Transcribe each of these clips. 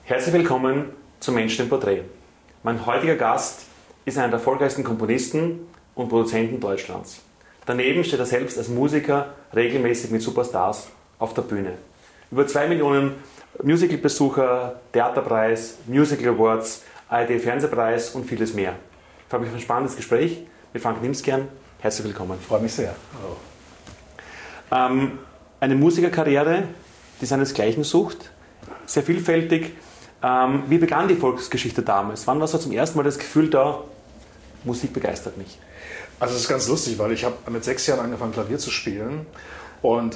Herzlich willkommen zum Menschen im Porträt. Mein heutiger Gast ist einer der erfolgreichsten Komponisten und Produzenten Deutschlands. Daneben steht er selbst als Musiker regelmäßig mit Superstars auf der Bühne. Über 2 Millionen Musical-Besucher, Theaterpreis, Musical Awards, ARD-Fernsehpreis und vieles mehr. Ich freue mich auf ein spannendes Gespräch mit Frank Nimsgern. Herzlich willkommen. Freue mich sehr. Hallo. Eine Musikerkarriere, die seinesgleichen sucht, sehr vielfältig. Wie begann die Volksgeschichte damals? Wann war so zum ersten Mal das Gefühl da, Musik begeistert mich? Also es ist ganz lustig, weil ich habe mit 6 Jahren angefangen Klavier zu spielen und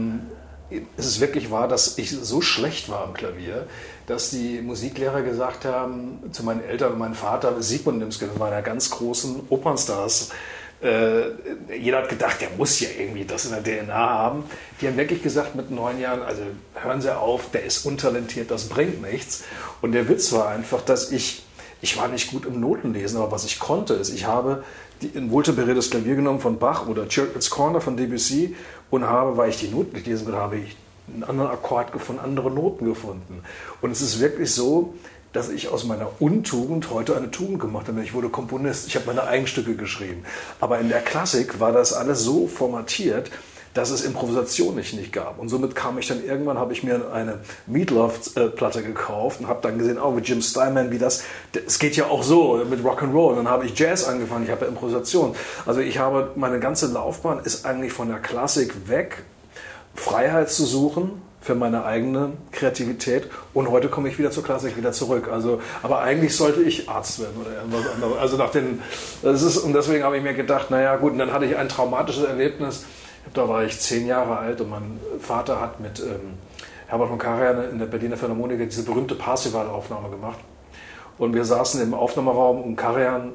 es ist wirklich wahr, dass ich so schlecht war am Klavier, dass die Musiklehrer gesagt haben zu meinen Eltern und meinem Vater, Sigmund Nimsgern, einer meiner ganz großen Opernstars, jeder hat gedacht, der muss ja irgendwie das in der DNA haben. Die haben wirklich gesagt mit 9 Jahren, also hören Sie auf, der ist untalentiert, das bringt nichts. Und der Witz war einfach, dass ich war nicht gut im Notenlesen, aber was ich konnte, ist, ich habe ein wohltemperiertes Klavier genommen von Bach oder Churchill's Corner von Debussy und habe, weil ich die Noten nicht lesen konnte, habe ich einen anderen Akkord gefunden, andere Noten gefunden. Und es ist wirklich so, dass ich aus meiner Untugend heute eine Tugend gemacht habe. Ich wurde Komponist, ich habe meine Eigenstücke geschrieben. Aber in der Klassik war das alles so formatiert, dass es Improvisation nicht gab. Und somit kam ich dann irgendwann, habe ich mir eine Meatloaf-Platte gekauft und habe dann gesehen, oh, mit Jim Steinman, es geht ja auch so mit Rock'n'Roll. Dann habe ich Jazz angefangen, ich habe ja Improvisation. Also meine ganze Laufbahn ist eigentlich von der Klassik weg, Freiheit zu suchen für meine eigene Kreativität, und heute komme ich wieder zur Klassik wieder zurück. Also, aber eigentlich sollte ich Arzt werden oder irgendwas anderes. Und deswegen habe ich mir gedacht, naja gut, und dann hatte ich ein traumatisches Erlebnis. Da war ich 10 Jahre alt und mein Vater hat mit Herbert von Karajan in der Berliner Philharmoniker diese berühmte Parzival-Aufnahme gemacht. Und wir saßen im Aufnahmeraum und Karajan,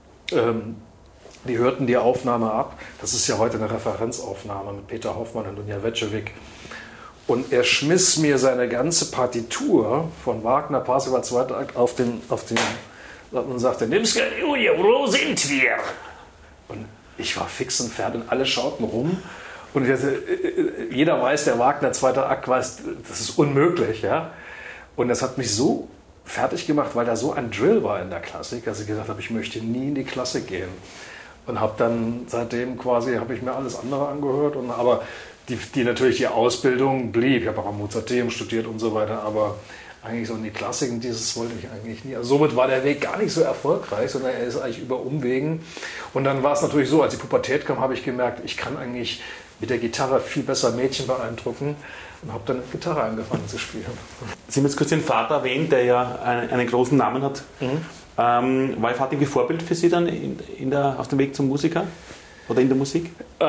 die hörten die Aufnahme ab. Das ist ja heute eine Referenzaufnahme mit Peter Hoffmann und Dunja Vetschewik. Und er schmiss mir seine ganze Partitur von Wagner, Parzival, 2. Akt auf den und sagte, Nimsgern, Julia, wo sind wir? Und ich war fix und fertig und alle schauten rum. Und jeder weiß, der Wagner, 2. Akt, weiß, das ist unmöglich. Ja? Und das hat mich so fertig gemacht, weil da so ein Drill war in der Klassik, dass ich gesagt habe, ich möchte nie in die Klassik gehen. Und habe dann seitdem habe ich mir alles andere angehört. Aber natürlich die Ausbildung blieb. Ich habe auch am Mozarteum studiert und so weiter, aber eigentlich so in die Klassiken, dieses wollte ich eigentlich nie. Also somit war der Weg gar nicht so erfolgreich, sondern er ist eigentlich über Umwegen. Und dann war es natürlich so, als die Pubertät kam, habe ich gemerkt, ich kann eigentlich mit der Gitarre viel besser Mädchen beeindrucken und habe dann Gitarre angefangen zu spielen. Sie haben jetzt kurz den Vater erwähnt, der ja einen großen Namen hat. War Ihr Vater irgendwie Vorbild für Sie dann auf dem Weg zum Musiker oder in der Musik?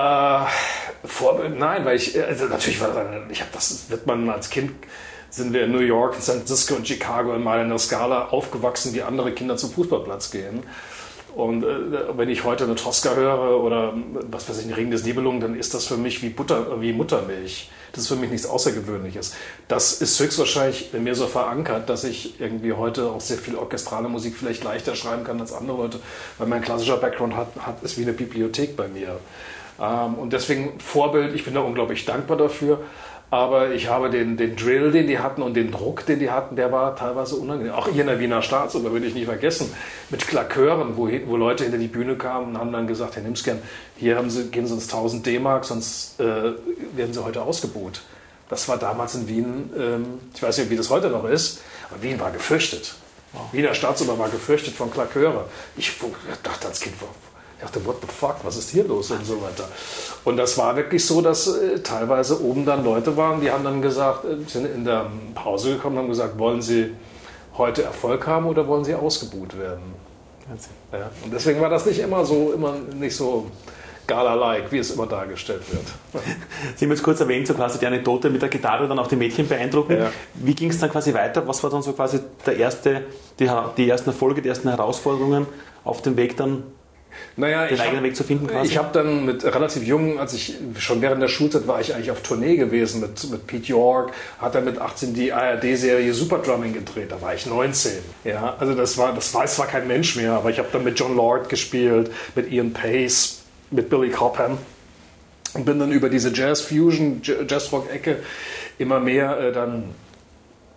Vorbild? Nein, weil natürlich wird man als Kind, sind wir in New York, in San Francisco und Chicago in meiner Skala aufgewachsen, wie andere Kinder zum Fußballplatz gehen. Und wenn ich heute eine Tosca höre oder was weiß ich, ein Ring des Nibelungen, dann ist das für mich wie Muttermilch. Das ist für mich nichts Außergewöhnliches. Das ist höchstwahrscheinlich in mir so verankert, dass ich irgendwie heute auch sehr viel orchestrale Musik vielleicht leichter schreiben kann als andere Leute, weil mein klassischer Background ist wie eine Bibliothek bei mir. Und deswegen Vorbild, ich bin da unglaublich dankbar dafür. Aber ich habe den Drill, den die hatten, und den Druck, den die hatten, der war teilweise unangenehm. Auch hier in der Wiener Staatsoper, will ich nicht vergessen, mit Klakören, wo Leute hinter die Bühne kamen und haben dann gesagt, Herr Nimsgern, hier geben Sie uns 1000 D-Mark, sonst werden Sie heute ausgebuht. Das war damals in Wien, ich weiß nicht, wie das heute noch ist, aber Wien war gefürchtet. Wow. Wiener Staatsoper war gefürchtet von Klaköre. Ich dachte als Kind, ich dachte, what the fuck, was ist hier los und so weiter. Und das war wirklich so, dass teilweise oben dann Leute waren, die haben dann gesagt, sind in der Pause gekommen und haben gesagt, wollen Sie heute Erfolg haben oder wollen Sie ausgebuht werden? Ja, und deswegen war das immer nicht so Gala-like, wie es immer dargestellt wird. Sie haben jetzt kurz erwähnt, so quasi die Anekdote mit der Gitarre, dann auch die Mädchen beeindrucken. Ja. Wie ging es dann quasi weiter? Was war dann so quasi die ersten Erfolge, die ersten Herausforderungen auf dem Weg dann? Den eigenen Weg zu finden quasi? Ich habe dann mit relativ jung, schon während der Schulzeit war ich eigentlich auf Tournee gewesen mit Pete York, hat er mit 18 die ARD-Serie Super Drumming gedreht, da war ich 19. Ja, also das weiß zwar kein Mensch mehr, aber ich habe dann mit John Lord gespielt, mit Ian Pace, mit Billy Cobham und bin dann über diese Jazz-Fusion, Jazz-Rock-Ecke immer mehr dann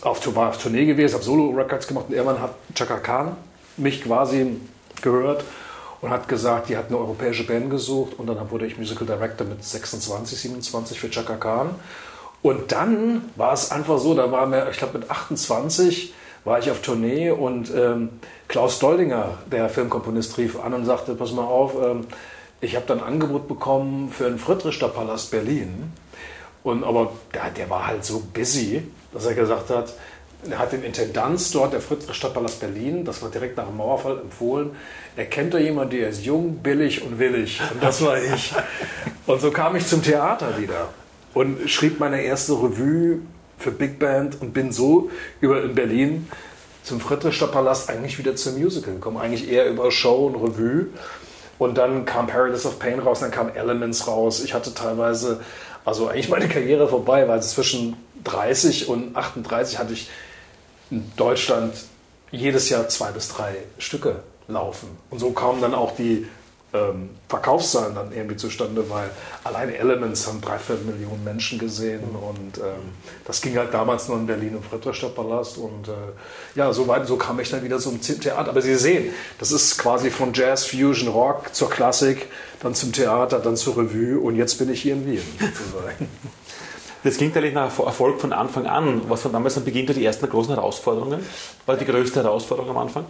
war auf Tournee gewesen, habe Solo-Records gemacht und irgendwann hat Chaka Khan mich quasi gehört und hat gesagt, die hat eine europäische Band gesucht und dann wurde ich Musical Director mit 26, 27 für Chaka Khan. Und dann war es einfach so, da waren wir, ich glaube mit 28 war ich auf Tournee und Klaus Doldinger, der Filmkomponist, rief an und sagte, pass mal auf, ich habe dann ein Angebot bekommen für den Friedrichstadtpalast Berlin. Aber der war halt so busy, dass er gesagt hat, er hat den Intendanz dort, der Friedrichstadtpalast Berlin, das war direkt nach dem Mauerfall, empfohlen. Er kennt da jemanden, der ist jung, billig und willig. Und das war ich. Und so kam ich zum Theater wieder und schrieb meine erste Revue für Big Band und bin so in Berlin zum Friedrichstadtpalast eigentlich wieder zum Musical gekommen. Eigentlich eher über Show und Revue. Und dann kam Paradise of Pain raus, dann kam Elements raus. Ich hatte teilweise, also eigentlich meine Karriere vorbei, weil zwischen 30 und 38 hatte ich in Deutschland jedes Jahr 2 bis 3 Stücke laufen. Und so kamen dann auch die Verkaufszahlen dann irgendwie zustande, weil alleine Elements haben 3/4 Millionen Menschen gesehen und das ging halt damals nur in Berlin im Friedrichstadtpalast und so kam ich dann wieder zum Theater. Aber Sie sehen, das ist quasi von Jazz, Fusion, Rock zur Klassik, dann zum Theater, dann zur Revue und jetzt bin ich hier in Wien sozusagen. Das klingt eigentlich nach Erfolg von Anfang an. Was waren damals am Beginn die ersten großen Herausforderungen? War die größte Herausforderung am Anfang?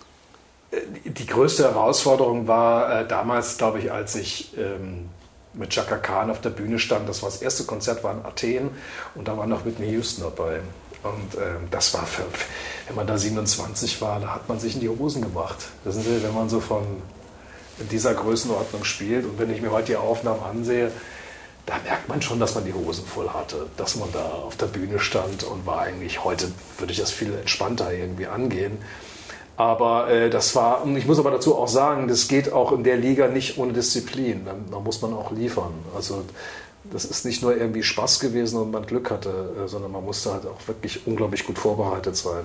Die größte Herausforderung war damals, glaube ich, als ich mit Chaka Khan auf der Bühne stand. Das war das erste Konzert, war in Athen und da war noch Whitney Houston dabei. Und das war, wenn man da 27 war, da hat man sich in die Hosen gemacht. Wissen Sie, wenn man so in dieser Größenordnung spielt und wenn ich mir heute die Aufnahmen ansehe, da merkt man schon, dass man die Hosen voll hatte, dass man da auf der Bühne stand und war eigentlich, heute würde ich das viel entspannter irgendwie angehen. Aber das war, und ich muss aber dazu auch sagen, das geht auch in der Liga nicht ohne Disziplin. Da muss man auch liefern. Also das ist nicht nur irgendwie Spaß gewesen und man Glück hatte, sondern man musste halt auch wirklich unglaublich gut vorbereitet sein.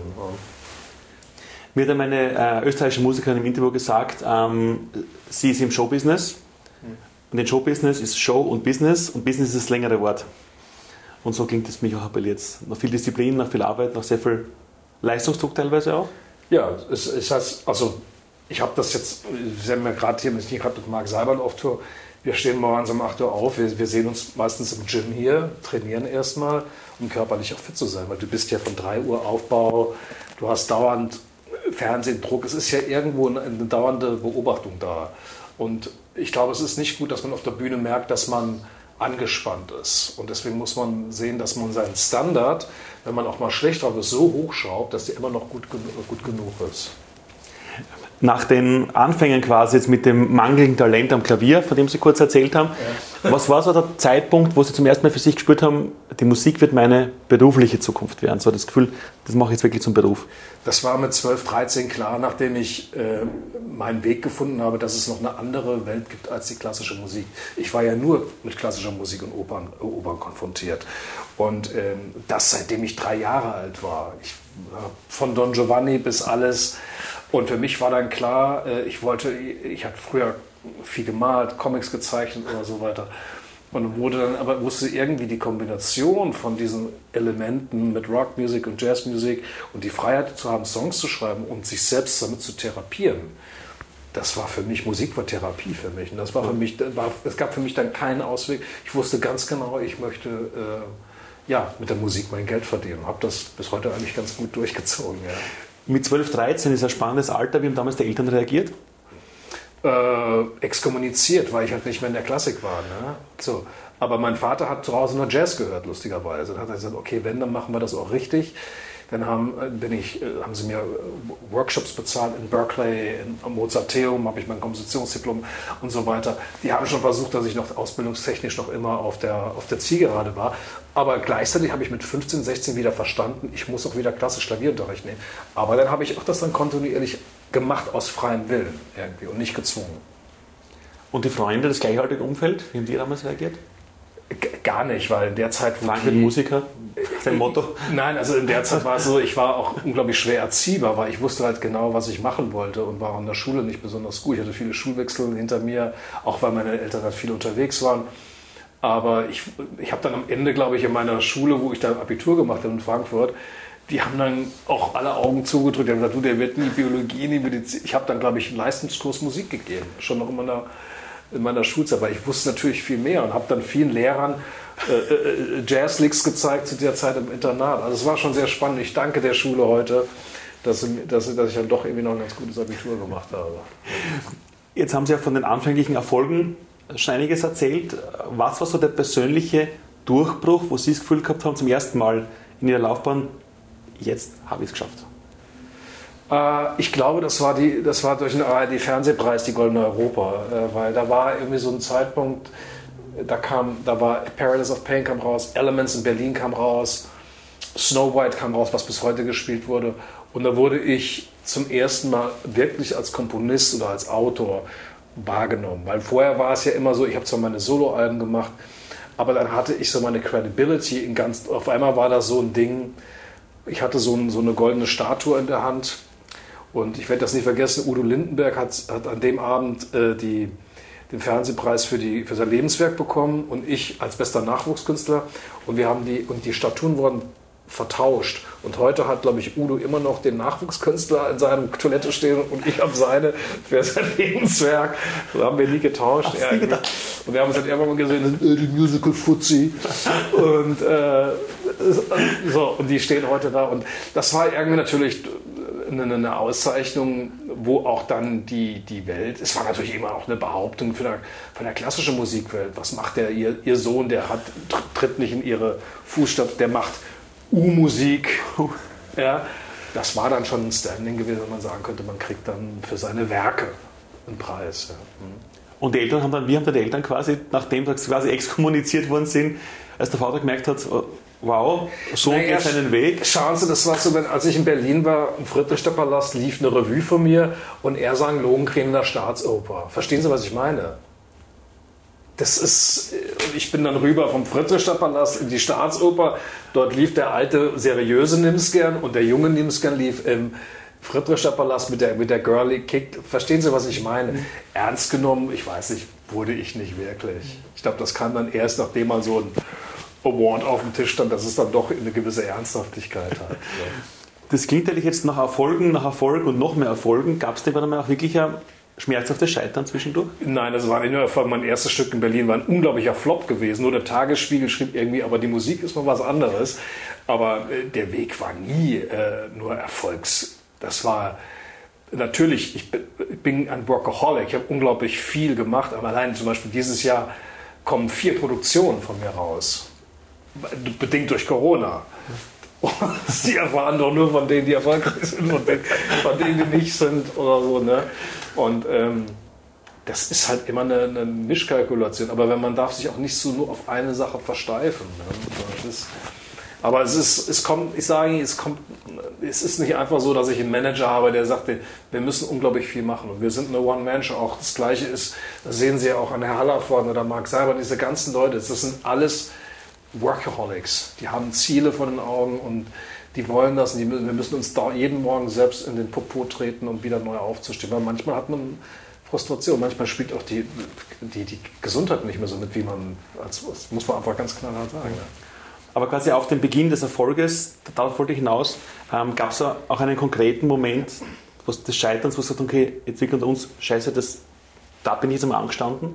Mir hat eine österreichische Musikerin im Interview gesagt, sie ist im Showbusiness. Und in Showbusiness ist Show und Business ist das längere Wort. Und so klingt es für mich auch appelliert. Nach viel Disziplin, nach viel Arbeit, nach sehr viel Leistungsdruck teilweise auch. Ja, es heißt, also ich habe das jetzt, Sie haben ja gerade hier mit Marc Seibert auf Tour, wir stehen morgens um 8 Uhr auf, wir sehen uns meistens im Gym hier, trainieren erstmal, um körperlich auch fit zu sein, weil du bist ja von 3 Uhr Aufbau, du hast dauernd Fernsehdruck, es ist ja irgendwo eine dauernde Beobachtung da. Und ich glaube, es ist nicht gut, dass man auf der Bühne merkt, dass man angespannt ist. Und deswegen muss man sehen, dass man seinen Standard, wenn man auch mal schlecht drauf ist, so hochschraubt, dass der immer noch gut genug ist. Nach den Anfängen quasi jetzt mit dem mangelnden Talent am Klavier, von dem Sie kurz erzählt haben, was war so der Zeitpunkt, wo Sie zum ersten Mal für sich gespürt haben, die Musik wird meine berufliche Zukunft werden? So das Gefühl, das mache ich jetzt wirklich zum Beruf. Das war mit 12, 13 klar, nachdem ich meinen Weg gefunden habe, dass es noch eine andere Welt gibt als die klassische Musik. Ich war ja nur mit klassischer Musik und Opern konfrontiert. Und das seitdem ich 3 Jahre alt war. Von Don Giovanni bis alles. Und für mich war dann klar, ich hatte früher viel gemalt, Comics gezeichnet oder so weiter. Und wusste irgendwie die Kombination von diesen Elementen mit Rockmusik und Jazzmusik und die Freiheit zu haben, Songs zu schreiben und sich selbst damit zu therapieren. Das war für mich, Musik war Therapie für mich. Und das war für mich, es gab für mich dann keinen Ausweg. Ich wusste ganz genau, ich möchte mit der Musik mein Geld verdienen. Habe das bis heute eigentlich ganz gut durchgezogen. Ja. Mit 12, 13 ist ein spannendes Alter. Wie haben damals die Eltern reagiert? Exkommuniziert, weil ich halt nicht mehr in der Klassik war. Ne? So. Aber mein Vater hat zu Hause nur Jazz gehört, lustigerweise. Dann hat er gesagt, okay, wenn, dann machen wir das auch richtig. Dann haben sie mir Workshops bezahlt in Berkeley, im Mozarteum, habe ich mein Kompositionsdiplom und so weiter. Die haben schon versucht, dass ich noch ausbildungstechnisch noch immer auf der Zielgerade war. Aber gleichzeitig habe ich mit 15, 16 wieder verstanden, ich muss auch wieder klassisch Klavierunterricht nehmen. Aber dann habe ich auch das dann kontinuierlich gemacht aus freiem Willen irgendwie und nicht gezwungen. Und die Freunde, das gleichaltrige Umfeld, wie haben die damals reagiert? Gar nicht, weil in der Zeit... Frank wird Musiker, sein Motto? Nein, also in der Zeit war es so, ich war auch unglaublich schwer erziehbar, weil ich wusste halt genau, was ich machen wollte und war an der Schule nicht besonders gut. Ich hatte viele Schulwechsel hinter mir, auch weil meine Eltern halt viel unterwegs waren. Aber ich habe dann am Ende, glaube ich, in meiner Schule, wo ich dann Abitur gemacht habe in Frankfurt, die haben dann auch alle Augen zugedrückt. Die haben gesagt, du, der wird nie Biologie, nie Medizin. Ich habe dann, glaube ich, einen Leistungskurs Musik gegeben, schon noch in meiner Schulzeit. Aber ich wusste natürlich viel mehr und habe dann vielen Lehrern Jazzlicks gezeigt zu der Zeit im Internat. Also es war schon sehr spannend. Ich danke der Schule heute, dass ich dann doch irgendwie noch ein ganz gutes Abitur gemacht habe. Jetzt haben Sie ja von den anfänglichen Erfolgen schon einiges erzählt. Was war so der persönliche Durchbruch, wo Sie das Gefühl gehabt haben, zum ersten Mal in Ihrer Laufbahn, jetzt habe ich es geschafft? Ich glaube, das war durch den ARD-Fernsehpreis, die Goldene Europa, weil da war irgendwie so ein Zeitpunkt, da war Paradise of Pain kam raus, Elements in Berlin kam raus, Snow White kam raus, was bis heute gespielt wurde. Und da wurde ich zum ersten Mal wirklich als Komponist oder als Autor wahrgenommen. Weil vorher war es ja immer so, ich habe zwar meine Soloalben gemacht, aber dann hatte ich so meine Credibility auf einmal war das so ein Ding, ich hatte so eine goldene Statue in der Hand und ich werde das nicht vergessen, Udo Lindenberg hat an dem Abend den Fernsehpreis für sein Lebenswerk bekommen und ich als bester Nachwuchskünstler und die Statuen wurden vertauscht. Und heute hat, glaube ich, Udo immer noch den Nachwuchskünstler in seiner Toilette stehen und ich habe seine für sein Lebenswerk. Das haben wir nie getauscht. Und wir haben uns dann irgendwann mal gesehen, die Musical Fuzzi. Und, und die stehen heute da. Und das war irgendwie natürlich eine Auszeichnung, wo auch dann die Welt, es war natürlich immer auch eine Behauptung von der klassischen Musikwelt. Was macht ihr Sohn, tritt nicht in ihre Fußstapfen, der macht U-Musik, ja, das war dann schon ein Standing gewesen, wenn man sagen könnte, man kriegt dann für seine Werke einen Preis. Ja. Und die Eltern wie haben die Eltern quasi, nachdem sie quasi exkommuniziert worden sind, als der Vater gemerkt hat, wow, so geht seinen Weg? Schauen Sie, das war so, als ich in Berlin war, im Friedrichstadtpalast lief eine Revue von mir und er sang Lohengrin in der Staatsoper. Verstehen Sie, was ich meine? Ich bin dann rüber vom Friedrichstadtpalast in die Staatsoper. Dort lief der alte, seriöse Nimsgern und der junge Nimsgern lief im Friedrichstadtpalast mit der Girly Kick. Verstehen Sie, was ich meine? Ernst genommen, ich weiß nicht, wurde ich nicht wirklich. Ich glaube, das kam dann erst, nachdem mal so ein Award auf dem Tisch stand, dass es dann doch eine gewisse Ernsthaftigkeit hat. Ja. Das klingt eigentlich jetzt nach Erfolg und noch mehr Erfolgen. Gab es denn auch wirklich ein schmerzhaftes Scheitern zwischendurch? Nein, das war nicht nur Erfolg. Mein erstes Stück in Berlin war ein unglaublicher Flop gewesen. Nur der Tagesspiegel schrieb irgendwie, aber die Musik ist mal was anderes. Aber der Weg war nie nur Erfolgs. Das war natürlich, ich bin ein Workaholic. Ich habe unglaublich viel gemacht. Aber allein zum Beispiel dieses Jahr kommen 4 Produktionen von mir raus. Bedingt durch Corona. Und die erfahren doch nur von denen, die erfolgreich sind, von denen, die nicht sind oder so. Ne? Und das ist halt immer eine Mischkalkulation. Aber man darf sich auch nicht so nur auf eine Sache versteifen. Ne? Aber es ist nicht einfach so, dass ich einen Manager habe, der sagt, wir müssen unglaublich viel machen. Und wir sind eine One-Man-Show. Auch das Gleiche ist, das sehen Sie ja auch an Herrn Hallervorden oder Mark Seibert, diese ganzen Leute, das sind alles Workaholics. Die haben Ziele vor den Augen und die wollen das. Und wir müssen uns da jeden Morgen selbst in den Popo treten, um wieder neu aufzustehen. Weil manchmal hat man Frustration, manchmal spielt auch die Gesundheit nicht mehr so mit, wie man, das muss man einfach ganz knallhart sagen. Ja. Aber quasi auf den Beginn des Erfolges, darauf wollte ich hinaus, gab es auch einen konkreten Moment des Scheiterns, wo es sagt, okay, jetzt wirklich unter uns, scheiße, da bin ich jetzt einmal angestanden?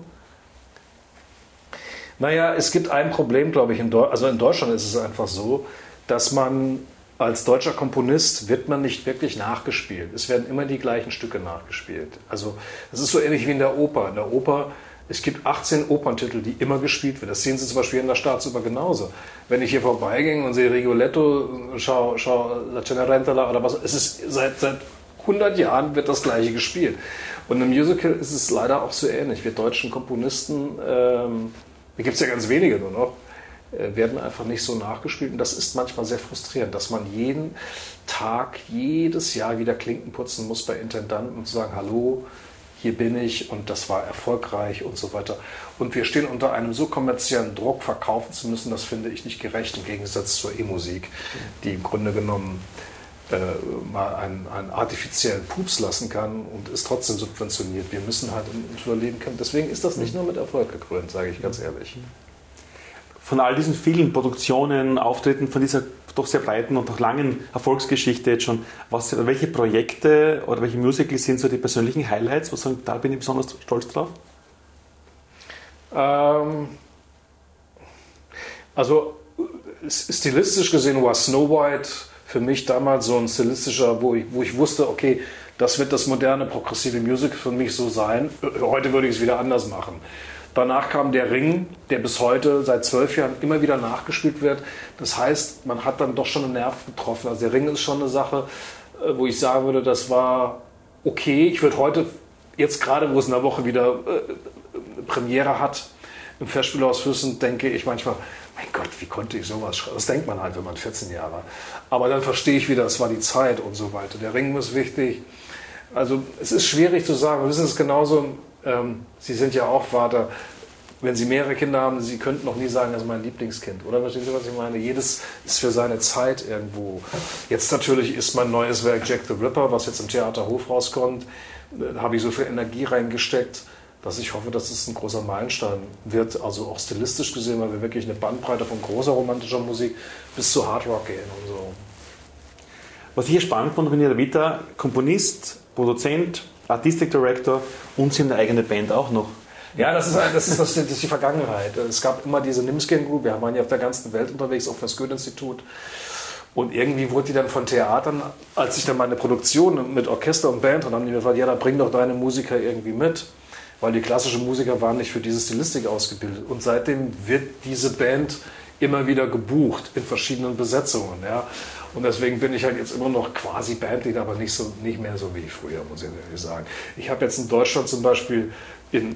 Naja, es gibt ein Problem, glaube ich, in Deutschland ist es einfach so, dass man als deutscher Komponist wird man nicht wirklich nachgespielt. Es werden immer die gleichen Stücke nachgespielt. Also das ist so ähnlich wie in der Oper. In der Oper, es gibt 18 Operntitel, die immer gespielt werden. Das sehen Sie zum Beispiel in der Staatsoper genauso. Wenn ich hier vorbeigehe und sehe Rigoletto, schau La Cenerentola oder was, es ist seit 100 Jahren wird das Gleiche gespielt. Und im Musical ist es leider auch so ähnlich. Wir deutschen Komponisten, da gibt es ja ganz wenige nur noch, werden einfach nicht so nachgespielt. Und das ist manchmal sehr frustrierend, dass man jeden Tag, jedes Jahr wieder Klinken putzen muss bei Intendanten und zu sagen, hallo, hier bin ich und das war erfolgreich und so weiter. Und wir stehen unter einem so kommerziellen Druck, verkaufen zu müssen, das finde ich nicht gerecht, im Gegensatz zur E-Musik, die im Grunde genommen mal einen artifiziellen Pups lassen kann und ist trotzdem subventioniert. Wir müssen halt überleben können. Deswegen ist das nicht nur mit Erfolg gekrönt, sage ich ganz ehrlich. Von all diesen vielen Produktionen, Auftritten, von dieser doch sehr breiten und auch langen Erfolgsgeschichte jetzt schon. Welche Projekte oder welche Musicals sind so die persönlichen Highlights? Was sagen, da bin ich besonders stolz drauf? Also stilistisch gesehen war Snow White für mich damals so ein stilistischer, wo ich wusste, okay, das wird das moderne, progressive Music für mich so sein. Heute würde ich es wieder anders machen. Danach kam der Ring, der bis heute seit 12 Jahren immer wieder nachgespielt wird. Das heißt, man hat dann doch schon einen Nerv getroffen. Also der Ring ist schon eine Sache, wo ich sagen würde, das war okay. Ich würde heute, jetzt gerade, wo es in der Woche wieder Premiere hat, im Festspielhaus Füssen, denke ich manchmal, mein Gott, wie konnte ich sowas schreiben? Das denkt man halt, wenn man 14 Jahre. Aber dann verstehe ich wieder, es war die Zeit und so weiter. Der Ring ist wichtig. Also es ist schwierig zu sagen. Wir wissen es genauso, Sie sind ja auch Vater. Wenn Sie mehrere Kinder haben, Sie könnten noch nie sagen, das ist mein Lieblingskind. Oder verstehen Sie, was ich meine? Jedes ist für seine Zeit irgendwo. Jetzt natürlich ist mein neues Werk Jack the Ripper, was jetzt im Theater Hof rauskommt. Da habe ich so viel Energie reingesteckt, dass ich hoffe, dass es ein großer Meilenstein wird. Also auch stilistisch gesehen, weil wir wirklich eine Bandbreite von großer romantischer Musik bis zu Hard Rock gehen und so. Was ich hier spannend fand, René Vita, Komponist, Produzent, Artistic Director und Sie haben eine eigene Band auch noch. Ja, das ist die Vergangenheit. Es gab immer diese Nimskin Group, wir waren ja auf der ganzen Welt unterwegs, auch für das Goethe-Institut. Und irgendwie wurde die dann von Theatern, als ich dann meine Produktion mit Orchester und Band, dann haben die mir gesagt, ja, dann bring doch deine Musiker irgendwie mit. Weil die klassischen Musiker waren nicht für diese Stilistik ausgebildet. Und seitdem wird diese Band immer wieder gebucht in verschiedenen Besetzungen. Ja. Und deswegen bin ich halt jetzt immer noch quasi Bandleader, aber nicht mehr so wie früher, muss ich ehrlich sagen. Ich habe jetzt in Deutschland zum Beispiel, in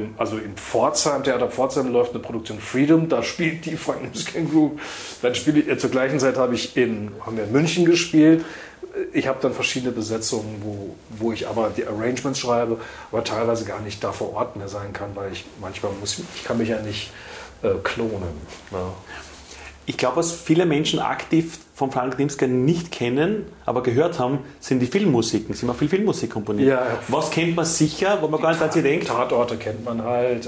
Pforzheim, Theater Pforzheim läuft eine Produktion Freedom, da spielt die Frank Nimskin Group. Dann spiele ich, zur gleichen Zeit haben wir in München gespielt. Ich habe dann verschiedene Besetzungen, wo ich aber die Arrangements schreibe, aber teilweise gar nicht da vor Ort mehr sein kann, weil ich kann mich ja nicht klonen. Ja. Ich glaube, was viele Menschen aktiv von Frank Nimskin nicht kennen, aber gehört haben, sind die Filmmusiken. Sie haben auch viel Filmmusik komponiert. Ja. Was kennt man sicher, wo man gar nicht an sie denkt? Tatorte kennt man halt.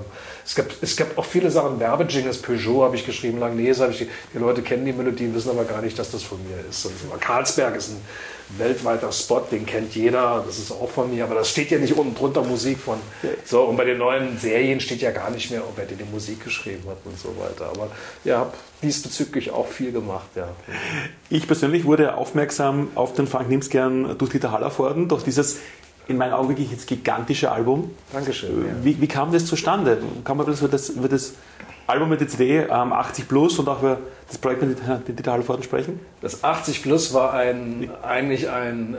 Es gab auch viele Sachen. Werbejingles, Peugeot habe ich geschrieben, Langnese habe ich. Die Leute kennen die Melodien, wissen aber gar nicht, dass das von mir ist. Karlsberg ist ein weltweiter Spot, den kennt jeder, das ist auch von mir, aber das steht ja nicht unten drunter Musik von. So, und bei den neuen Serien steht ja gar nicht mehr, wer die Musik geschrieben hat und so weiter. Aber ja, habe diesbezüglich auch viel gemacht. Ja. Ich persönlich wurde aufmerksam auf den Frank Nimskin durch Dieter Hallervorden, durch dieses in meinen Augen wirklich jetzt gigantische Album. Dankeschön. Ja. Wie kam das zustande? Kann man über das Album mit der CD 80 Plus und auch über das Projekt mit Dieter Hallervorden sprechen? Das 80 Plus war eigentlich ein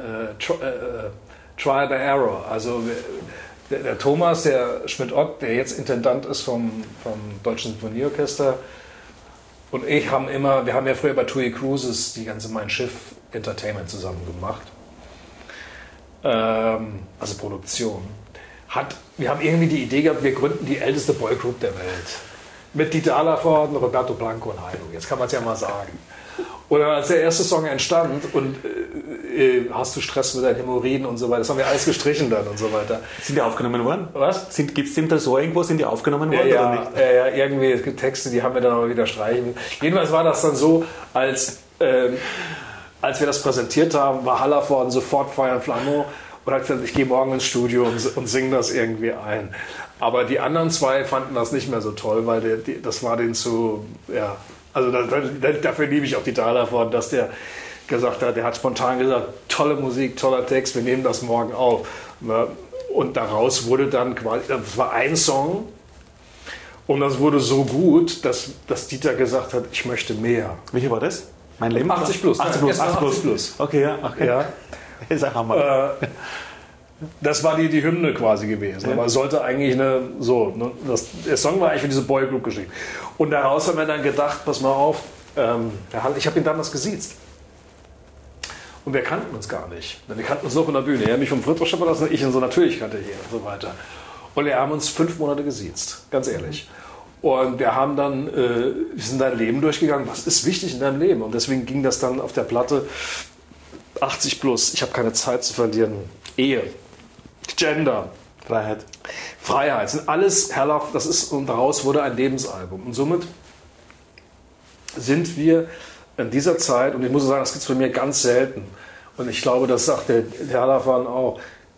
Trial by Error. Also der Thomas, der Schmidt-Ott, der jetzt Intendant ist vom Deutschen Sinfonieorchester, und ich wir haben ja früher bei TUI Cruises die ganze Mein Schiff Entertainment zusammen gemacht. Also Produktion. Wir haben irgendwie die Idee gehabt, wir gründen die älteste Boygroup der Welt. Mit Dieter Hallervorden, Roberto Blanco und Heino. Jetzt kann man es ja mal sagen. Und als der erste Song entstand und hast du Stress mit deinen Hämorrhoiden und so weiter, das haben wir alles gestrichen dann und so weiter. Sind die aufgenommen worden? Was? Gibt es dem Tresor irgendwo, sind die aufgenommen worden ja, oder nicht? Ja, irgendwie, es gibt Texte, die haben wir dann aber wieder streichen. Jedenfalls war das dann so, als wir das präsentiert haben, war Hallervorden sofort Feuer und Flamme und hat gesagt, ich gehe morgen ins Studio und singe das irgendwie ein. Aber die anderen zwei fanden das nicht mehr so toll, weil das war denen zu, ja, also dafür liebe ich auch die Hallervorden, dass der gesagt hat, der hat spontan gesagt, tolle Musik, toller Text, wir nehmen das morgen auf. Und daraus wurde dann quasi, das war ein Song und das wurde so gut, dass Dieter gesagt hat, ich möchte mehr. Welcher war das? Mein Leben? 80 Plus. 80 Plus. 80 Plus. Okay, ja. Okay. Ja. Das ist ein Hammer. Das war die Hymne quasi gewesen. Ja. Aber es sollte eigentlich der Song war eigentlich für diese Boygroup geschrieben. Und daraus haben wir dann gedacht, pass mal auf, ich habe ihn damals gesiezt. Und wir kannten uns gar nicht. Wir kannten uns nur von der Bühne. Er hat mich vom Fritz schippern lassen, ich in so natürlich kannte ihn und so weiter. Und wir haben uns 5 Monate gesiezt, ganz ehrlich. Und wir haben dann, wir sind dein Leben durchgegangen, was ist wichtig in deinem Leben? Und deswegen ging das dann auf der Platte 80 plus, ich habe keine Zeit zu verlieren, Ehe, Gender, Freiheit, sind alles herrlich, und daraus wurde ein Lebensalbum. Und somit sind wir in dieser Zeit, und ich muss sagen, das gibt es bei mir ganz selten, und ich glaube, das sagt der Hallervorden auch,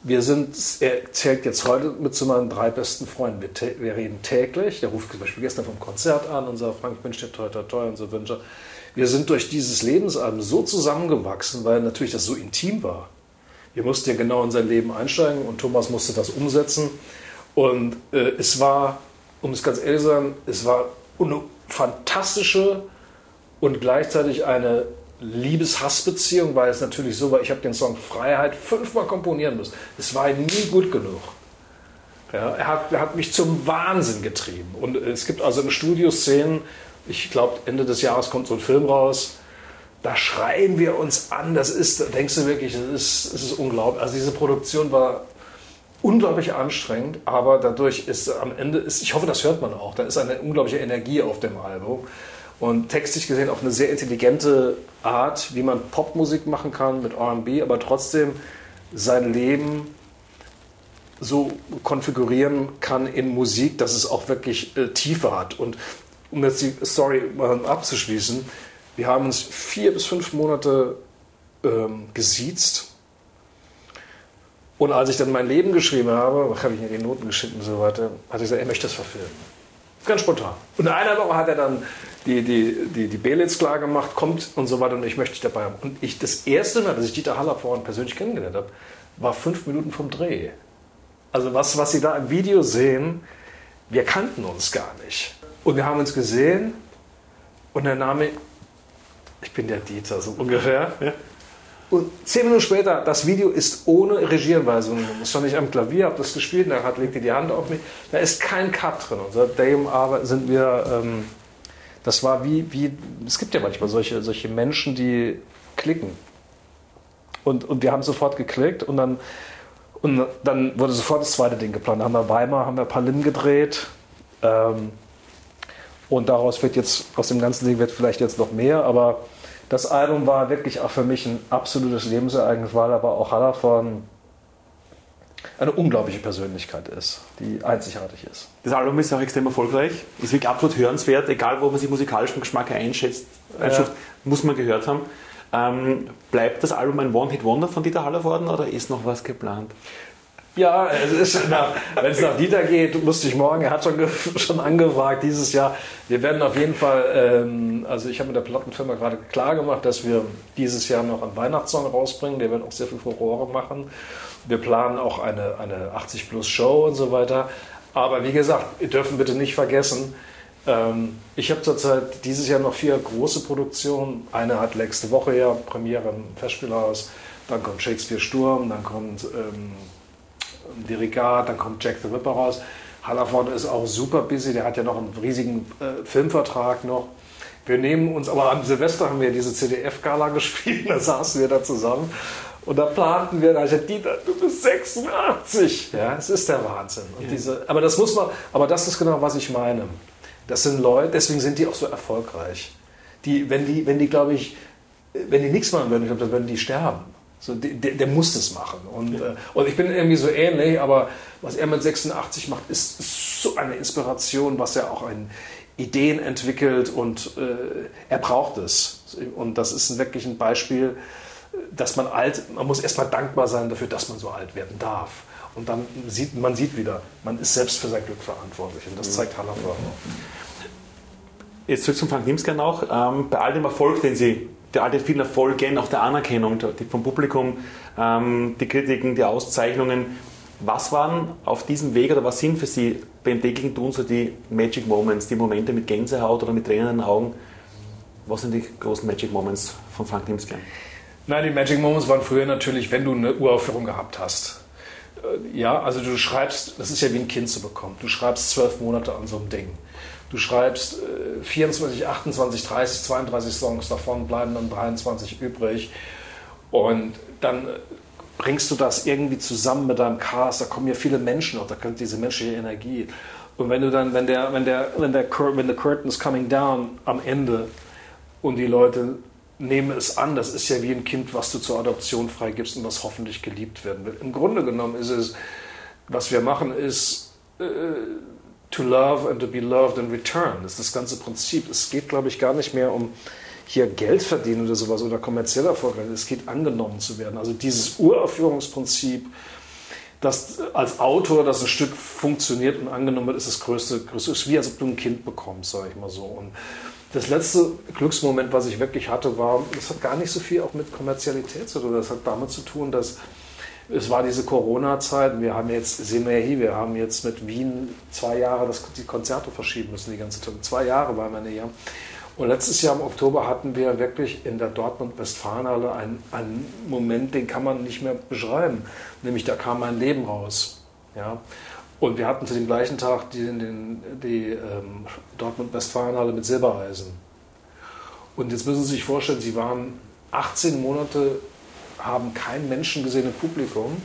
er zählt jetzt heute mit zu meinen 3 besten Freunden. Wir reden täglich, der ruft zum Beispiel gestern vom Konzert an und sagt, Frank, ich wünsche dir toi, toi, toi und so wünsche. Wir sind durch dieses Lebensalbum so zusammengewachsen, weil natürlich das so intim war. Wir mussten ja genau in sein Leben einsteigen und Thomas musste das umsetzen. Und es war, um es ganz ehrlich zu sagen, es war eine fantastische und gleichzeitig eine Liebes-Hass-Beziehung, weil es natürlich so war, ich habe den Song Freiheit 5-mal komponieren müssen. Es war nie gut genug. Ja, er hat mich zum Wahnsinn getrieben. Und es gibt also im Studio Szenen, ich glaube Ende des Jahres kommt so ein Film raus, da schreien wir uns an, da denkst du wirklich, es ist unglaublich. Also diese Produktion war unglaublich anstrengend, aber dadurch ist am Ende, ich hoffe, das hört man auch, da ist eine unglaubliche Energie auf dem Album. Und textlich gesehen auch eine sehr intelligente Art, wie man Popmusik machen kann mit R&B, aber trotzdem sein Leben so konfigurieren kann in Musik, dass es auch wirklich Tiefe hat. Und um jetzt die Story mal abzuschließen, wir haben uns 4 bis 5 Monate gesiezt. Und als ich dann mein Leben geschrieben habe ich mir die Noten geschickt und so weiter, hat er gesagt, er möchte das verfilmen. Ganz spontan. Und in einer Woche hat er dann die Belitz klar gemacht, kommt und so weiter und ich möchte dich dabei haben. Und das erste Mal, dass ich Dieter Hallervorden persönlich kennengelernt habe, war 5 Minuten vom Dreh. Also was Sie da im Video sehen, wir kannten uns gar nicht. Und wir haben uns gesehen und der Name, ich bin der Dieter, so ungefähr. Ja. Und 10 Minuten später, das Video ist ohne Regieanweisung. Ich stand nicht am Klavier, habe das gespielt, da legte die Hand auf mich. Da ist kein Cut drin. Und seitdem sind wir, das war wie, es gibt ja manchmal solche Menschen, die klicken. Und wir haben sofort geklickt und dann wurde sofort das zweite Ding geplant. Da haben wir Weimar, haben wir Palim gedreht. Und daraus wird jetzt, aus dem ganzen Ding wird vielleicht jetzt noch mehr, aber das Album war wirklich auch für mich ein absolutes Lebensereignis, weil aber auch Hallervorden eine unglaubliche Persönlichkeit ist, die einzigartig ist. Das Album ist auch extrem erfolgreich, ist wirklich absolut hörenswert, egal wo man sich musikalischen Geschmack einschätzt, muss man gehört haben. Bleibt das Album ein One-Hit-Wonder von Dieter Hallervorden oder ist noch was geplant? Ja, wenn es nach Dieter geht, lustig ich morgen, er hat schon angefragt dieses Jahr, wir werden auf jeden Fall, also ich habe mit der Plattenfirma gerade klar gemacht, dass wir dieses Jahr noch einen Weihnachtssong rausbringen, der wird auch sehr viel Furore machen. Wir planen auch eine 80-Plus-Show und so weiter. Aber wie gesagt, wir dürfen bitte nicht vergessen, ich habe zurzeit dieses Jahr noch 4 große Produktionen. Eine hat nächste Woche ja Premiere im Festspielhaus, dann kommt Shakespeare Sturm, dann kommt Dirigat, dann kommt Jack the Ripper raus. Hallervorden ist auch super busy, der hat ja noch einen riesigen Filmvertrag noch. Wir nehmen uns, aber am Silvester haben wir diese CDF-Gala gespielt, da saßen wir da zusammen und da planten wir, da ich sagte, Dieter, du bist 86. Ja, es ist der Wahnsinn. Und aber das muss man, aber das ist genau, was ich meine. Das sind Leute, deswegen sind die auch so erfolgreich. Wenn die, glaube ich, wenn die nichts machen würden, ich glaube, dann würden die sterben. So, der muss das machen. Und ich bin irgendwie so ähnlich, aber was er mit 86 macht, ist so eine Inspiration, was er auch an Ideen entwickelt und er braucht es. Und das ist wirklich ein Beispiel, dass man muss erstmal dankbar sein dafür, dass man so alt werden darf. Und dann sieht man wieder, man ist selbst für sein Glück verantwortlich. Und das zeigt Hallervorden. Jetzt zurück zum Frank Nimsky noch. Bei all dem Erfolg, all den vielen Erfolgen, auch der Anerkennung vom Publikum, die Kritiken, die Auszeichnungen. Was waren auf diesem Weg oder was sind für Sie beim täglichen Tun so die Magic Moments, die Momente mit Gänsehaut oder mit Tränen in den Augen? Was sind die großen Magic Moments von Frank Nimsky? Nein, die Magic Moments waren früher natürlich, wenn du eine Uraufführung gehabt hast. Ja, also du schreibst, das ist ja wie ein Kind zu bekommen, du schreibst 12 Monate an so einem Ding. Du schreibst 24, 28, 30, 32 Songs, davon bleiben dann 23 übrig. Und dann bringst du das irgendwie zusammen mit deinem Cast, da kommen ja viele Menschen auch, da kommt diese menschliche Energie. Und wenn du dann, wenn the curtain is coming down am Ende und die Leute nehmen es an, das ist ja wie ein Kind, was du zur Adoption freigibst und was hoffentlich geliebt werden will. Im Grunde genommen ist es, was wir machen, ist to love and to be loved in return. Das ist das ganze Prinzip. Es geht, glaube ich, gar nicht mehr um hier Geld verdienen oder sowas oder kommerziell erfolgreich. Es geht angenommen zu werden. Also dieses Uraufführungsprinzip, dass als Autor das ein Stück funktioniert und angenommen wird, ist das größte ist wie als ob du ein Kind bekommst, sage ich mal so. Und das letzte Glücksmoment, was ich wirklich hatte, war, das hat gar nicht so viel auch mit Kommerzialität zu tun. Das hat damit zu tun, dass es war diese Corona-Zeit. Wir haben jetzt, sehen wir ja hier, wir haben jetzt mit Wien 2 Jahre die Konzerte verschieben müssen, die ganze Zeit. 2 Jahre waren wir nicht hier. Und letztes Jahr im Oktober hatten wir wirklich in der Dortmund-Westfalenhalle einen Moment, den kann man nicht mehr beschreiben. Nämlich da kam mein Leben raus. Ja? Und wir hatten zu dem gleichen Tag die Dortmund-Westfalenhalle mit Silbereisen. Und jetzt müssen Sie sich vorstellen, Sie waren 18 Monate, haben keinen Menschen gesehen im Publikum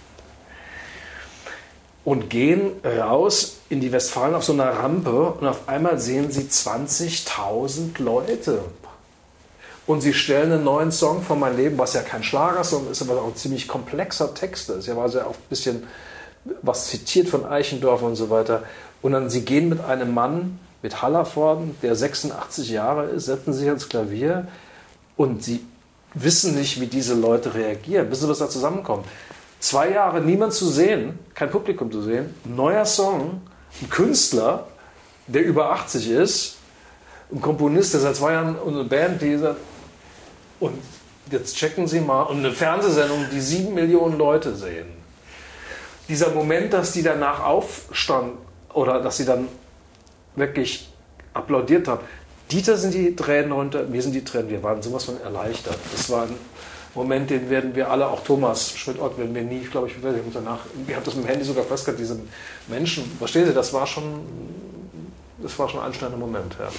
und gehen raus in die Westfalen auf so einer Rampe und auf einmal sehen Sie 20.000 Leute. Und sie stellen einen neuen Song von Mein Leben, was ja kein Schlagersong ist, aber auch ein ziemlich komplexer Text ist. Ja, war ja auch ein bisschen was zitiert von Eichendorff und so weiter. Und dann, sie gehen mit einem Mann, mit Hallervorden, der 86 Jahre ist, setzen sich ans Klavier und sie wissen nicht, wie diese Leute reagieren. Wissen Sie, was da zusammenkommt? 2 Jahre niemand zu sehen, kein Publikum zu sehen, neuer Song, ein Künstler, der über 80 ist, ein Komponist, der seit 2 Jahren und eine Band, und jetzt checken Sie mal, und eine Fernsehsendung, die 7 Millionen Leute sehen. Dieser Moment, dass die danach aufstanden oder dass sie dann wirklich applaudiert haben. Dieter sind die Tränen runter, mir sind die Tränen, wir waren sowas von erleichtert. Das war ein Moment, den werden wir alle, auch Thomas Schmidt-Ott, werden wir nie, glaube ich, danach, ich habe das mit dem Handy sogar festgehalten, diese Menschen, verstehen Sie, das war schon ein anstrengender Moment. Ja.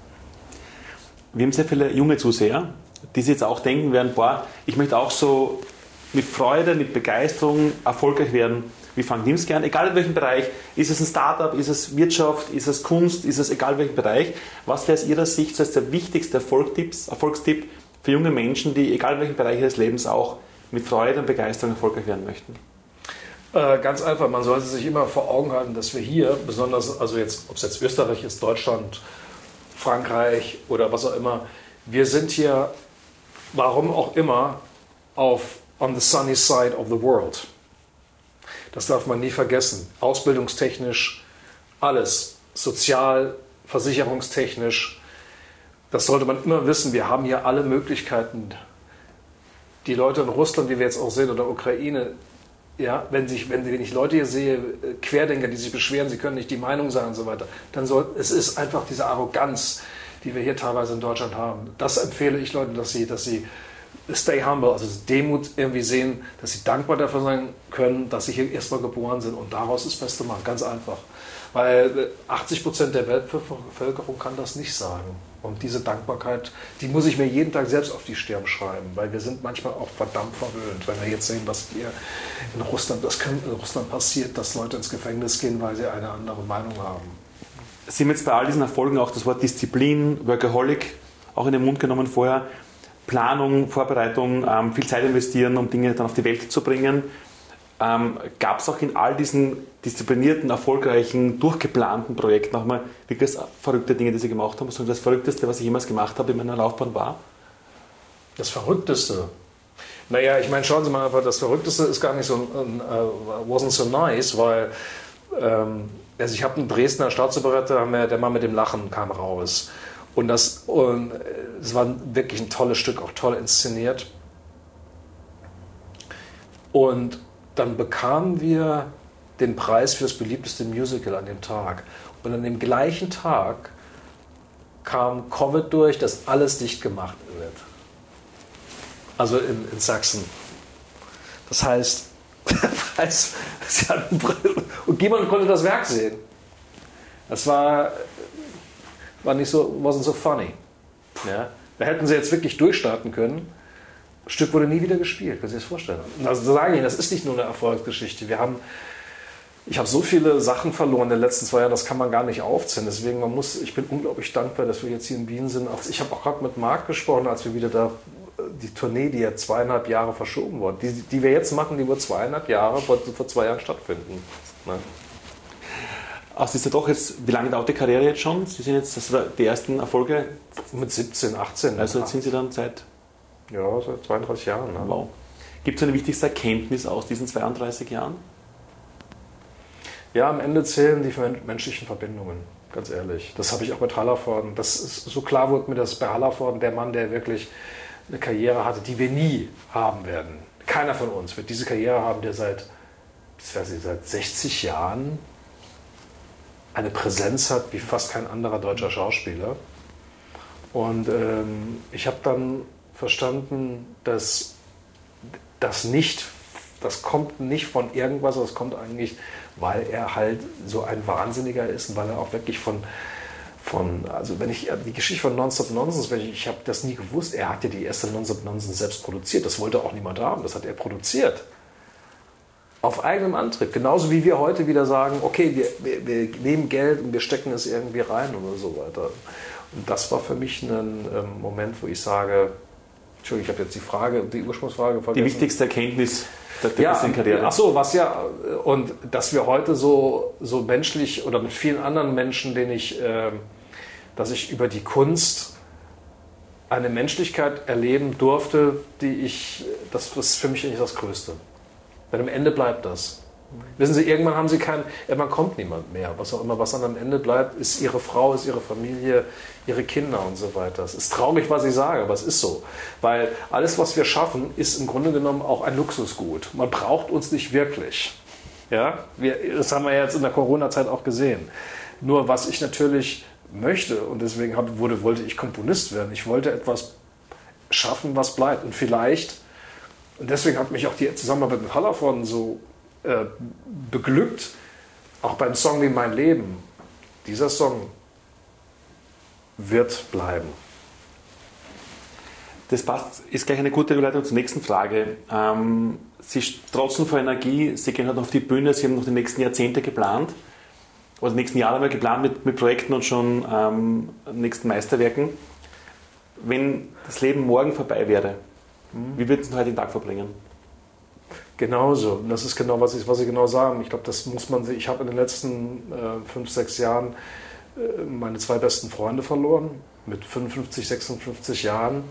Wir haben sehr viele junge Zuseher, die sich jetzt auch denken werden, boah, ich möchte auch so mit Freude, mit Begeisterung erfolgreich werden wie Frank Nimsgern, egal in welchem Bereich. Ist es ein Startup, ist es Wirtschaft, ist es Kunst, ist es egal in welchem Bereich. Was wäre aus Ihrer Sicht so als der wichtigste Erfolgstipp für junge Menschen, die egal in welchem Bereich ihres Lebens auch mit Freude und Begeisterung erfolgreich werden möchten? Ganz einfach, man sollte sich immer vor Augen halten, dass wir hier, besonders, also jetzt, ob es jetzt Österreich ist, Deutschland, Frankreich oder was auch immer, wir sind hier, warum auch immer, on the sunny side of the world. Das darf man nie vergessen. Ausbildungstechnisch, alles. Sozial, versicherungstechnisch. Das sollte man immer wissen. Wir haben hier alle Möglichkeiten. Die Leute in Russland, die wir jetzt auch sehen, oder Ukraine, ja, wenn ich Leute hier sehe, Querdenker, die sich beschweren, sie können nicht die Meinung sagen und so weiter, es ist einfach diese Arroganz, die wir hier teilweise in Deutschland haben. Das empfehle ich Leuten, dass sie stay humble, also Demut irgendwie sehen, dass sie dankbar dafür sein können, dass sie hier erstmal geboren sind und daraus das Beste machen. Ganz einfach. Weil 80% der Weltbevölkerung kann das nicht sagen. Und diese Dankbarkeit, die muss ich mir jeden Tag selbst auf die Stirn schreiben, weil wir sind manchmal auch verdammt verwöhnt. Wenn wir jetzt sehen, was hier in Russland passiert, dass Leute ins Gefängnis gehen, weil sie eine andere Meinung haben. Sie haben jetzt bei all diesen Erfolgen auch das Wort Disziplin, Workaholic auch in den Mund genommen vorher. Planung, Vorbereitung, viel Zeit investieren, um Dinge dann auf die Welt zu bringen. Gab es auch in all diesen disziplinierten, erfolgreichen, durchgeplanten Projekten auch mal wirklich verrückte Dinge, die Sie gemacht haben? Und das Verrückteste, was ich jemals gemacht habe in meiner Laufbahn war? Das Verrückteste? Naja, ich meine, schauen Sie mal, aber das Verrückteste ist gar nicht so, wasn't so nice, weil also ich habe einen Dresdner Staatsoperette, der Mann mit dem Lachen kam raus. Und es war wirklich ein tolles Stück, auch toll inszeniert. Und dann bekamen wir den Preis für das beliebteste Musical an dem Tag. Und an dem gleichen Tag kam Covid durch, dass alles dicht gemacht wird. Also in Sachsen. Das heißt, und niemand konnte das Werk sehen. Das war nicht so, wasn't so funny. Ja? Da hätten sie jetzt wirklich durchstarten können. Das Stück wurde nie wieder gespielt, können Sie sich das vorstellen? Also sage ich, das ist nicht nur eine Erfolgsgeschichte. Ich habe so viele Sachen verloren in den letzten 2 Jahren, das kann man gar nicht aufzählen. Deswegen, ich bin unglaublich dankbar, dass wir jetzt hier in Wien sind. Ich habe auch gerade mit Marc gesprochen, als wir wieder da, die Tournee, die ja 2,5 Jahre verschoben wurde, die wir jetzt machen, die wird 2,5 Jahre vor 2 Jahren stattfinden. Ne? aus dieser doch jetzt, wie lange dauert die Karriere jetzt schon? Sie sind jetzt, das war die ersten Erfolge? Mit 17, 18. Also jetzt sind Sie dann seit... Ja, seit 32 Jahren. Ne? Wow. Gibt es eine wichtigste Erkenntnis aus diesen 32 Jahren? Ja, am Ende zählen die menschlichen Verbindungen, ganz ehrlich. Das habe ich auch mit Hallervorden. Das ist, so klar wurde mir das bei Hallervorden, der Mann, der wirklich eine Karriere hatte, die wir nie haben werden. Keiner von uns wird diese Karriere haben, der seit 60 Jahren eine Präsenz hat wie fast kein anderer deutscher Schauspieler. Und ich habe dann verstanden, dass das kommt nicht von irgendwas, das kommt eigentlich, weil er halt so ein Wahnsinniger ist und weil er auch wirklich also wenn ich die Geschichte von Nonstop Nonsense, ich habe das nie gewusst, er hat ja die erste Nonstop Nonsense selbst produziert, das wollte auch niemand haben, das hat er produziert. Auf eigenem Antrieb, genauso wie wir heute wieder sagen, okay, wir nehmen Geld und wir stecken es irgendwie rein oder so weiter. Und das war für mich ein Moment, wo ich sage, Entschuldigung, ich habe jetzt die Ursprungsfrage vergessen. Die wichtigste Erkenntnis der Karriere. Ach so, und dass wir heute so menschlich oder mit vielen anderen Menschen, dass ich über die Kunst eine Menschlichkeit erleben durfte, das ist für mich eigentlich das Größte. Denn am Ende bleibt das. Wissen Sie, irgendwann kommt niemand mehr. Was auch immer, was dann am Ende bleibt, ist Ihre Frau, ist Ihre Familie, Ihre Kinder und so weiter. Es ist traurig, was ich sage, aber es ist so. Weil alles, was wir schaffen, ist im Grunde genommen auch ein Luxusgut. Man braucht uns nicht wirklich. Ja? Das haben wir jetzt in der Corona-Zeit auch gesehen. Nur was ich natürlich möchte, und deswegen wollte ich Komponist werden, ich wollte etwas schaffen, was bleibt. Und vielleicht, und deswegen hat mich auch die Zusammenarbeit mit Hallervorden so beglückt, auch beim Song wie Mein Leben. Dieser Song wird bleiben. Das passt, ist gleich eine gute Überleitung zur nächsten Frage. Sie strotzen vor Energie, Sie gehen halt auf die Bühne, Sie haben noch die nächsten Jahrzehnte geplant, oder die nächsten Jahre haben wir geplant mit Projekten und schon nächsten Meisterwerken. Wenn das Leben morgen vorbei wäre, wie würden Sie heute den Tag verbringen? Genauso. Das ist genau, was ich genau sagen. Ich glaube, das muss man sich. Ich habe in den letzten 5, 6 Jahren meine 2 besten Freunde verloren, mit 55, 56 Jahren.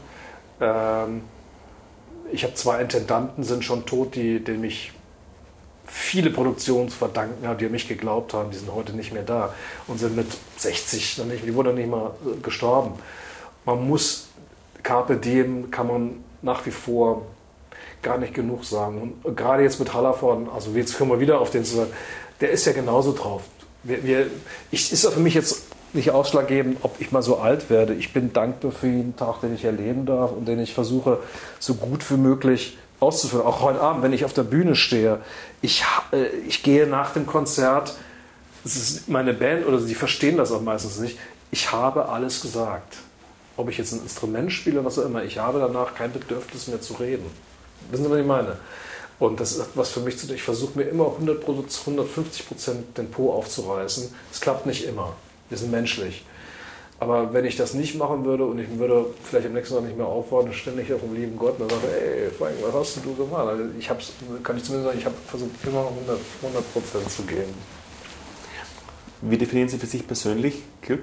Ich habe 2 Intendanten, sind schon tot, denen ich viele Produktionen zu verdanken habe, die an mich geglaubt haben. Die sind heute nicht mehr da und sind mit 60, die wurden nicht mal gestorben. Man muss, Carpe Diem kann man nach wie vor gar nicht genug sagen. Und gerade jetzt mit Hallervorden, also jetzt können wir wieder auf den zu sagen, der ist ja genauso drauf. Ist ja für mich jetzt nicht ausschlaggebend, ob ich mal so alt werde. Ich bin dankbar für jeden Tag, den ich erleben darf und den ich versuche, so gut wie möglich auszuführen. Auch heute Abend, wenn ich auf der Bühne stehe, ich gehe nach dem Konzert, das ist meine Band, oder die verstehen das auch meistens nicht, ich habe alles gesagt. Ob ich jetzt ein Instrument spiele oder was auch immer, ich habe danach kein Bedürfnis mehr zu reden. Wissen Sie, was ich meine? Und das ist was für mich zu tun. Ich versuche mir immer 150% den Po aufzureißen. Es klappt nicht immer. Wir sind menschlich. Aber wenn ich das nicht machen würde und ich würde vielleicht am nächsten Tag nicht mehr aufwarten, ständig auf den lieben Gott und dann sage, ey, Frank, was hast du gemacht? Also kann ich zumindest sagen, ich habe versucht, immer 100% zu geben. Wie definieren Sie für sich persönlich Glück?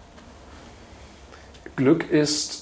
Glück ist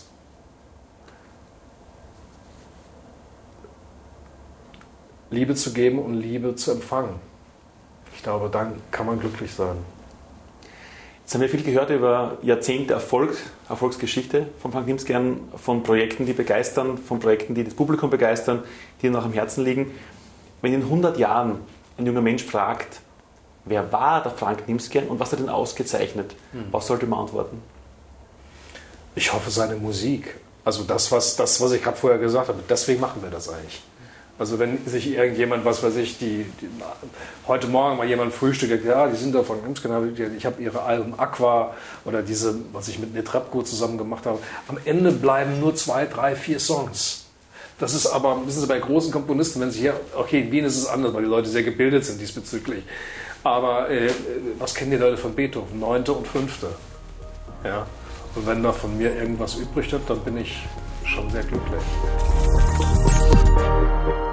Liebe zu geben und Liebe zu empfangen. Ich glaube, dann kann man glücklich sein. Jetzt haben wir viel gehört über Jahrzehnte Erfolgsgeschichte von Frank Nimsgern, von Projekten, die begeistern, von Projekten, die das Publikum begeistern, die Ihnen auch am Herzen liegen. Wenn in 100 Jahren ein junger Mensch fragt, wer war der Frank Nimsgern und was hat ihn ausgezeichnet, was sollte man antworten? Ich hoffe, seine Musik. Also das, was ich gerade vorher gesagt habe, deswegen machen wir das eigentlich. Also wenn sich irgendjemand, was weiß ich, heute Morgen mal jemand frühstückt, ja, die sind da von Nimsgern, ich habe ihre Alben Aqua oder diese, was ich mit Netrapko zusammen gemacht habe. Am Ende bleiben nur 2, 3, 4 Songs. Das ist aber, wissen Sie, bei großen Komponisten, wenn Sie hier, okay, in Wien ist es anders, weil die Leute sehr gebildet sind diesbezüglich. Aber was kennen die Leute von Beethoven? 9. und 5. Ja. Und wenn da von mir irgendwas übrig hat, dann bin ich schon sehr glücklich.